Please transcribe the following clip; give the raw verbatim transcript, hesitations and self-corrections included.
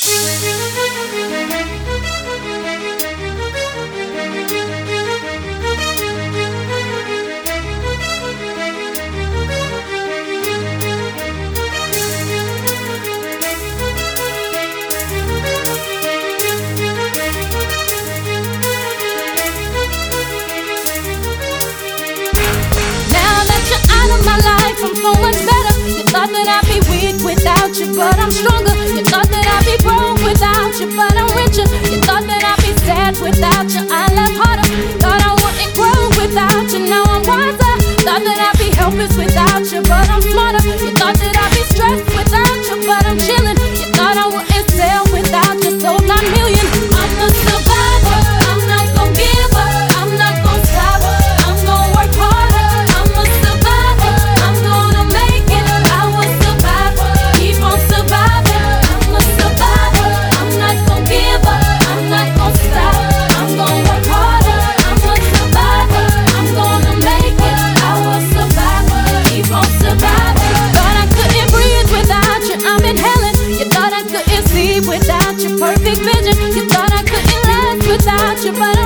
But I'm stronger. You thought that I'd be broke without you, but I'm richer. You thought that I'd be sad without you, I laugh harder. Thought I wouldn't grow without you, now I'm wiser. Thought that I'd be helpless without you, but I'm smarter. You thought that I'd be stressed without you, but I'm chilling. You thought I wouldn't sell without you, sold nine million. I'm a survivor, I'm not gon' give up, I'm not gon' stop, I'm gon' work harder. I'm a survivor, I'm gonna make it, I will survive. Keep on surviving, I'm a survivor, I'm not gon' give up, I'm not gon' stop, I'm gon' work harder. I'm a survivor, I'm gonna make it, I will survive. Keep on surviving. Thought I couldn't breathe without you, I'm inhaling. You thought I couldn't see without your perfect vision. You thought I couldn't last without you, but I'm